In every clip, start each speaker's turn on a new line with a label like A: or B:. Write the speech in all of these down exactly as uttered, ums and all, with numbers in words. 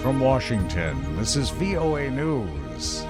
A: From Washington, this is V O A News.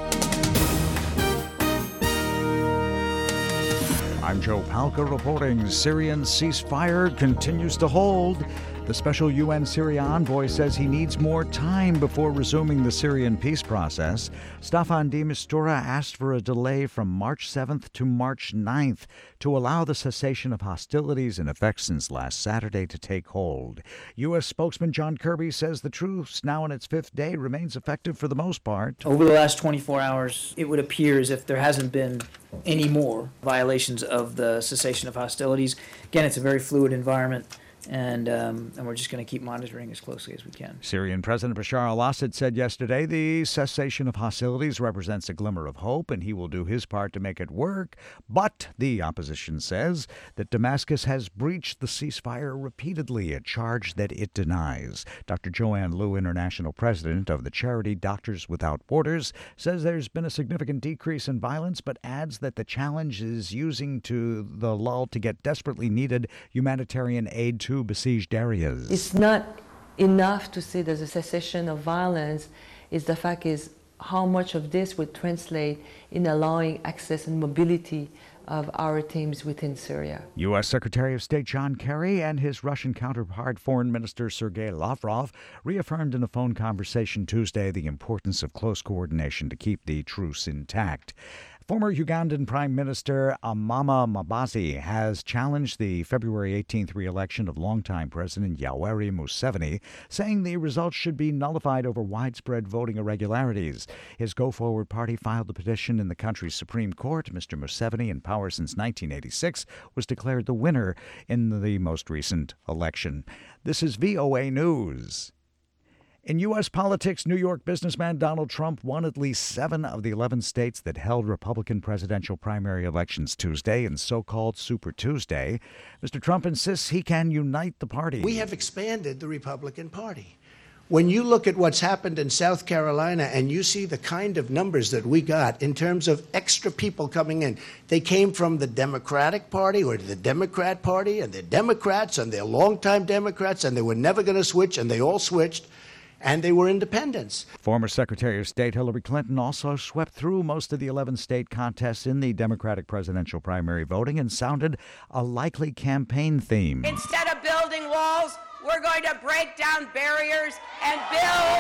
A: I'm Joe Palca reporting. Syrian ceasefire continues to hold. The special U N Syria envoy says he needs more time before resuming the Syrian peace process. Staffan de Mistura asked for a delay from March seventh to March ninth to allow the cessation of hostilities in effect since last Saturday to take hold. U S spokesman John Kirby says the truce, now in its fifth day, remains effective for the most part.
B: Over the last twenty-four hours, it would appear as if there hasn't been any more violations of the cessation of hostilities. Again, it's a very fluid environment. And um, and we're just going to keep monitoring as closely as we can.
A: Syrian President Bashar al-Assad said yesterday the cessation of hostilities represents a glimmer of hope, and he will do his part to make it work. But the opposition says that Damascus has breached the ceasefire repeatedly, a charge that it denies. Doctor Joanne Liu, international president of the charity Doctors Without Borders, says there's been a significant decrease in violence, but adds that the challenge is using to the lull to get desperately needed humanitarian aid to besieged areas.
C: It's not enough to say there's a cessation of violence. Is the fact is how much of this would translate in allowing access and mobility of our teams within Syria.
A: U S Secretary of State John Kerry and his Russian counterpart, Foreign Minister Sergei Lavrov, reaffirmed in a phone conversation Tuesday the importance of close coordination to keep the truce intact. Former Ugandan Prime Minister Amama Mbabazi has challenged the February eighteenth re-election of longtime President Yoweri Museveni, saying the results should be nullified over widespread voting irregularities. His Go Forward party filed the petition in the country's Supreme Court. Mister Museveni, in power since nineteen eighty-six, was declared the winner in the most recent election. This is V O A News. In U S politics, New York businessman Donald Trump won at least seven of the eleven states that held Republican presidential primary elections Tuesday in so-called Super Tuesday. Mister Trump insists he can unite the party.
D: We have expanded the Republican Party. When you look at what's happened in South Carolina and you see the kind of numbers that we got in terms of extra people coming in, they came from the Democratic Party or the Democrat Party, and they're Democrats and they're longtime Democrats, and they were never going to switch, and they all switched. And they were independents.
A: Former Secretary of State Hillary Clinton also swept through most of the eleven state contests in the Democratic presidential primary voting and sounded a likely campaign theme.
E: Instead of building walls, we're going to break down barriers and build,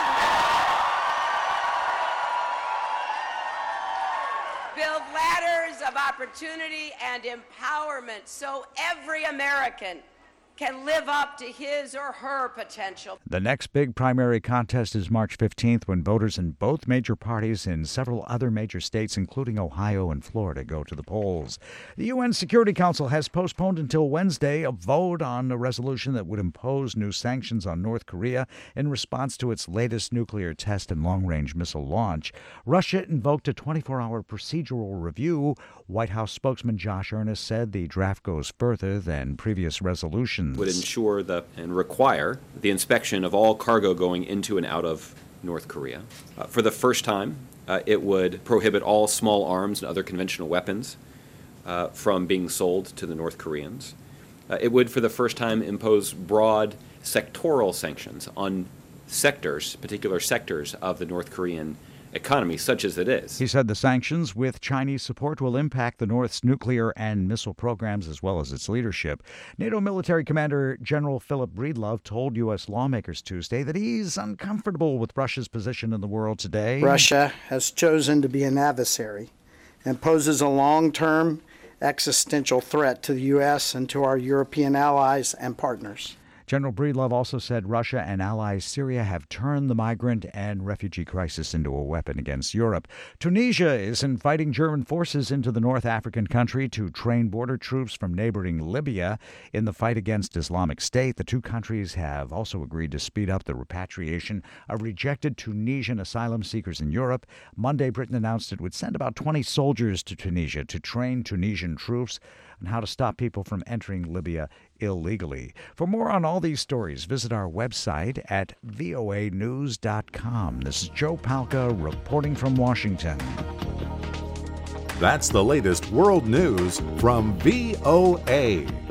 E: build ladders of opportunity and empowerment so every American can live up to his or her potential.
A: The next big primary contest is March fifteenth, when voters in both major parties in several other major states, including Ohio and Florida, go to the polls. The U N Security Council has postponed until Wednesday a vote on a resolution that would impose new sanctions on North Korea in response to its latest nuclear test and long-range missile launch. Russia invoked a twenty-four hour procedural review. White House spokesman Josh Earnest said the draft goes further than previous resolutions.
F: Would ensure the, and require the inspection of all cargo going into and out of North Korea. Uh, for the first time, uh, it would prohibit all small arms and other conventional weapons uh, from being sold to the North Koreans. Uh, it would, for the first time, impose broad sectoral sanctions on sectors, particular sectors of the North Korean economy, such as it is.
A: He said the sanctions with Chinese support will impact the North's nuclear and missile programs as well as its leadership. NATO military commander General Philip Breedlove told U S lawmakers Tuesday that he's uncomfortable with Russia's position in the world today.
G: Russia has chosen to be an adversary and poses a long-term existential threat to the U S and to our European allies and partners.
A: General Breedlove also said Russia and allies Syria have turned the migrant and refugee crisis into a weapon against Europe. Tunisia is inviting German forces into the North African country to train border troops from neighboring Libya in the fight against Islamic State. The two countries have also agreed to speed up the repatriation of rejected Tunisian asylum seekers in Europe. Monday, Britain announced it would send about twenty soldiers to Tunisia to train Tunisian troops on how to stop people from entering Libya illegally. For more on all these stories, visit our website at V O A news dot com. This is Joe Palca reporting from Washington.
H: That's the latest world news from V O A.